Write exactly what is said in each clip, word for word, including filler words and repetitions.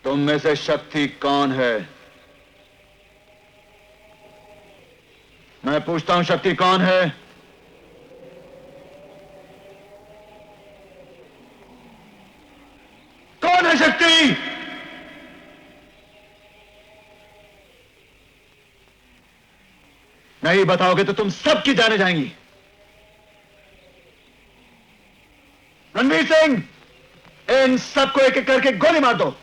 तुम में से शक्ति कौन है? मैं पूछता हूं, शक्ति कौन है? कौन है शक्ति? नहीं बताओगे तो तुम सबकी जाने जाएंगी। रणवीर सिंह, इन सबको एक एक करके गोली मार दो।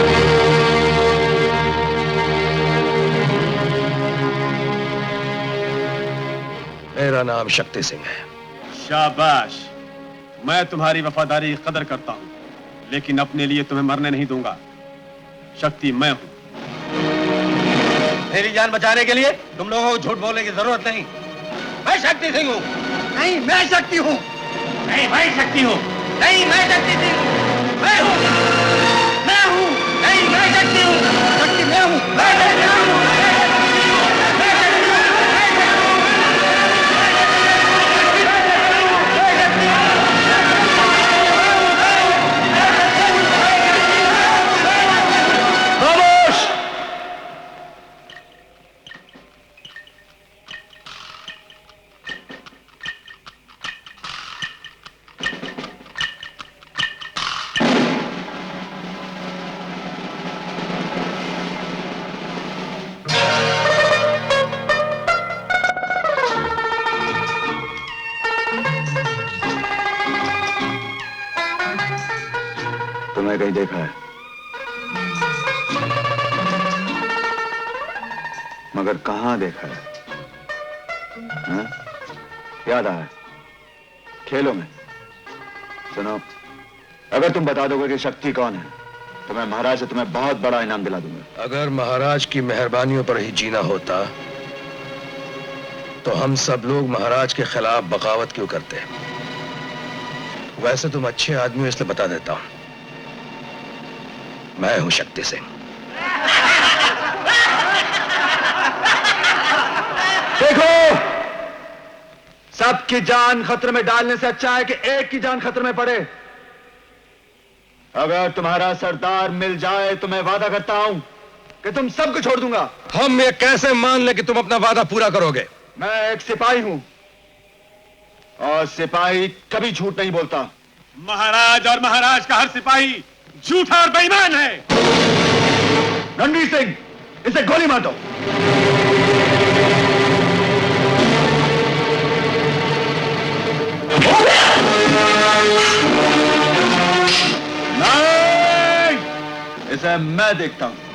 मेरा नाम शक्ति सिंह है। शाबाश। मैं तुम्हारी वफादारी की कदर करता हूं, लेकिन अपने लिए तुम्हें मरने नहीं दूंगा। शक्ति मैं हूं। मेरी जान बचाने के लिए तुम लोगों को झूठ बोलने की जरूरत नहीं। मैं शक्ति सिंह हूं। नहीं, मैं शक्ति हूं। नहीं, मैं शक्ति हूं। नहीं, मैं शक्ति सिंह हूं। मैं हूं। मैं हूं। नहीं, मैं शक्ति हूं। शक्ति मैं हूं। मैं शक्ति हूं। तुम्हें कहीं देखा है, मगर कहां देखा है? हा? याद आया? खेलों में। सुनो, अगर तुम बता दोगे कि शक्ति कौन है तो मैं महाराज से तुम्हें बहुत बड़ा इनाम दिला दूंगा। अगर महाराज की मेहरबानियों पर ही जीना होता तो हम सब लोग महाराज के खिलाफ बगावत क्यों करते? वैसे तुम अच्छे आदमी हो, इसलिए बता देता हूं, मैं हूं शक्ति सिंह। देखो, सबकी जान खतरे में डालने से अच्छा है कि एक की जान खतरे में पड़े। अगर तुम्हारा सरदार मिल जाए तो मैं वादा करता हूं कि तुम सबको छोड़ दूंगा। हम ये कैसे मान ले कि तुम अपना वादा पूरा करोगे? मैं एक सिपाही हूं और सिपाही कभी झूठ नहीं बोलता। महाराज और महाराज का हर सिपाही झूठा और बेईमान है। रणवीर सिंह, इसे गोली मार दो। नहीं, इसे मैं देखता हूं।